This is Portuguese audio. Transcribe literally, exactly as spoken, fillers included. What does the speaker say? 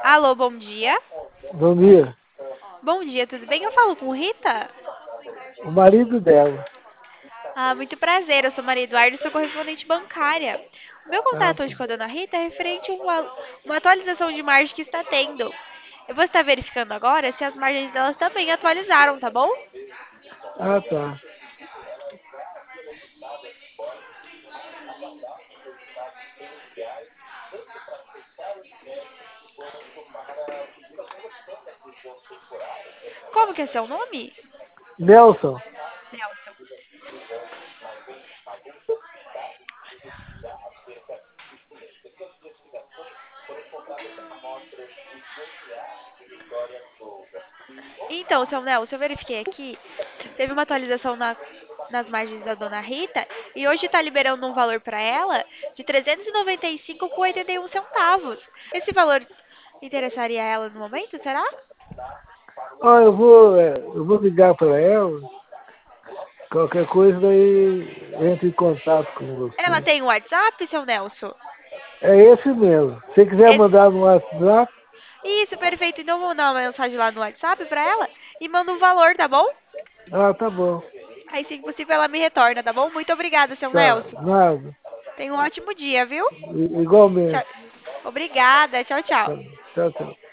Alô, bom dia. Bom dia. Bom dia, tudo bem? Eu falo com Rita? O marido dela. Ah, muito prazer, eu sou Maria Eduardo, sou correspondente bancária. O meu Ah, contato tá. hoje com a dona Rita é referente a uma, uma atualização de margem que está tendo. Eu vou estar verificando agora se as margens delas também atualizaram, tá bom? Ah, tá. Como que é seu nome? Nelson, Nelson. Então, seu Nelson, eu verifiquei aqui, teve uma atualização na- nas margens da dona Rita e hoje está liberando um valor para ela de trezentos e noventa e cinco com oitenta e um centavos. Esse valor interessaria ela no momento, será? ó, eu vou, é, eu vou ligar para ela. Qualquer coisa daí entre em contato com Ela você. tem um WhatsApp, seu Nelson? É esse mesmo. Se você quiser Esse- mandar no WhatsApp, Isso, perfeito. Então, vou mandar uma mensagem lá no WhatsApp para ela e manda um valor, tá bom? ah, tá bom. Aí, se possível, ela me retorna, tá bom? Muito obrigada, seu Tá, Nelson. nada. Tenha um ótimo dia, viu? I- igualmente. Tchau. Obrigada. Tchau, tchau. Tá, tchau, tchau.